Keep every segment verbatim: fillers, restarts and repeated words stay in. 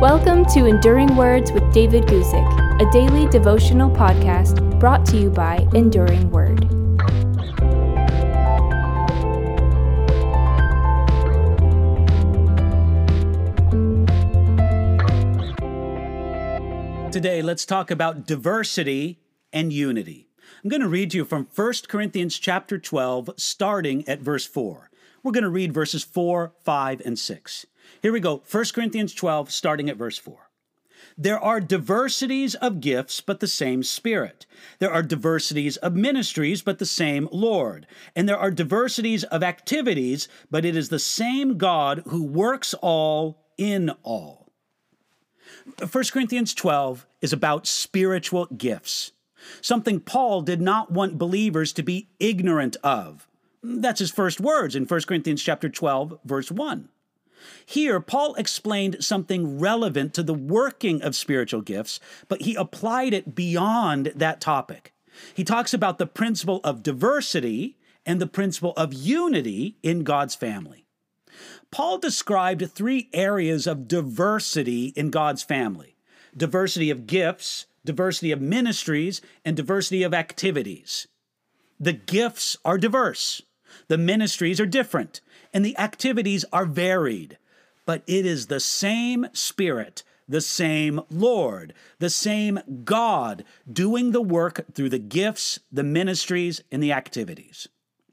Welcome to Enduring Words with David Guzik, a daily devotional podcast brought to you by Enduring Word. Today, let's talk about diversity and unity. I'm going to read to you from First Corinthians chapter twelve, starting at verse four. We're going to read verses four, five, and six. Here we go, First Corinthians twelve, starting at verse four. There are diversities of gifts, but the same Spirit. There are diversities of ministries, but the same Lord. And there are diversities of activities, but it is the same God who works all in all. First Corinthians twelve is about spiritual gifts, something Paul did not want believers to be ignorant of. That's his first words in First Corinthians chapter twelve, verse one. Here, Paul explained something relevant to the working of spiritual gifts, but he applied it beyond that topic. He talks about the principle of diversity and the principle of unity in God's family. Paul described three areas of diversity in God's family: diversity of gifts, diversity of ministries, and diversity of activities. The gifts are diverse, the ministries are different, and the activities are varied. But it is the same Spirit, the same Lord, the same God doing the work through the gifts, the ministries, and the activities.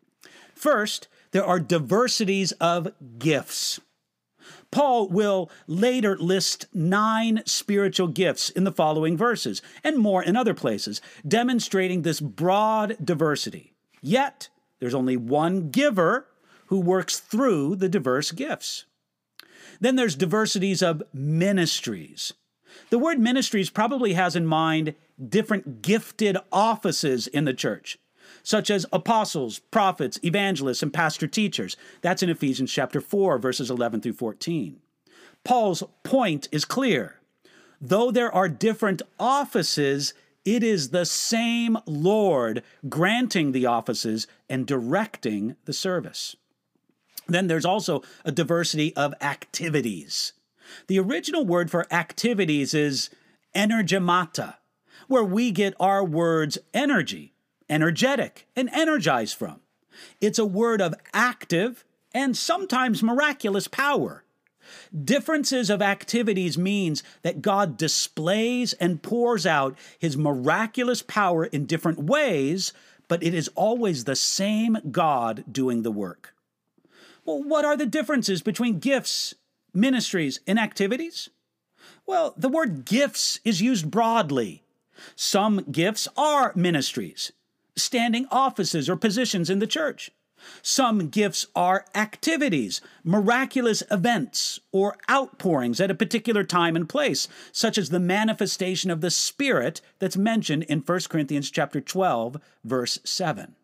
First, there are diversities of gifts. Paul will later list nine spiritual gifts in the following verses, and more in other places, demonstrating this broad diversity. Yet, there's only one giver who works through the diverse gifts. Then there's diversities of ministries. The word ministries probably has in mind different gifted offices in the church, such as apostles, prophets, evangelists, and pastor teachers. That's in Ephesians chapter four, verses eleven through fourteen. Paul's point is clear. Though there are different offices, it is the same Lord granting the offices and directing the service. Then there's also a diversity of activities. The original word for activities is energemata, where we get our words energy, energetic, and energize from. It's a word of active and sometimes miraculous power. Differences of activities means that God displays and pours out his miraculous power in different ways, but it is always the same God doing the work. Well, what are the differences between gifts, ministries, and activities? Well, the word gifts is used broadly. Some gifts are ministries, standing offices or positions in the church. Some gifts are activities, miraculous events, or outpourings at a particular time and place, such as the manifestation of the Spirit that's mentioned in First Corinthians chapter twelve, verse seven.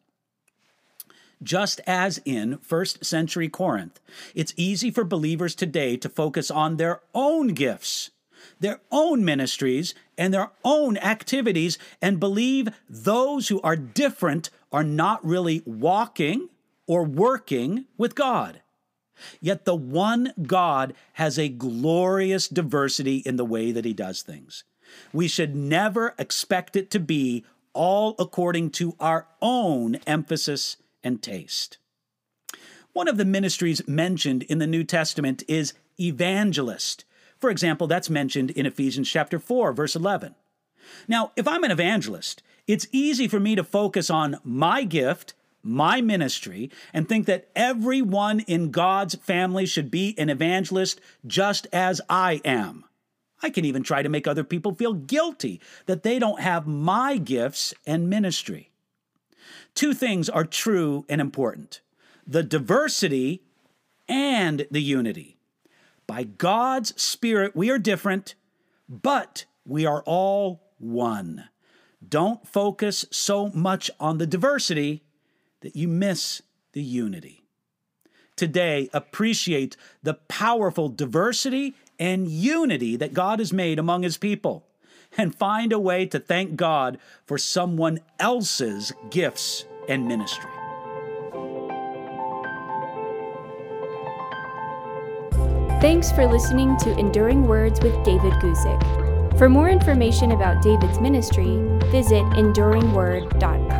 Just as in first century Corinth, it's easy for believers today to focus on their own gifts, their own ministries, and their own activities, and believe those who are different are not really walking or working with God. Yet the one God has a glorious diversity in the way that he does things. We should never expect it to be all according to our own emphasis and taste. One of the ministries mentioned in the New Testament is evangelist. For example, that's mentioned in Ephesians chapter four, verse eleven. Now, if I'm an evangelist, it's easy for me to focus on my gift, my ministry, and think that everyone in God's family should be an evangelist just as I am. I can even try to make other people feel guilty that they don't have my gifts and ministry. Two things are true and important: the diversity and the unity. By God's Spirit, we are different, but we are all one. Don't focus so much on the diversity that you miss the unity. Today, appreciate the powerful diversity and unity that God has made among his people, and find a way to thank God for someone else's gifts and ministry. Thanks for listening to Enduring Words with David Guzik. For more information about David's ministry, visit enduring word dot com.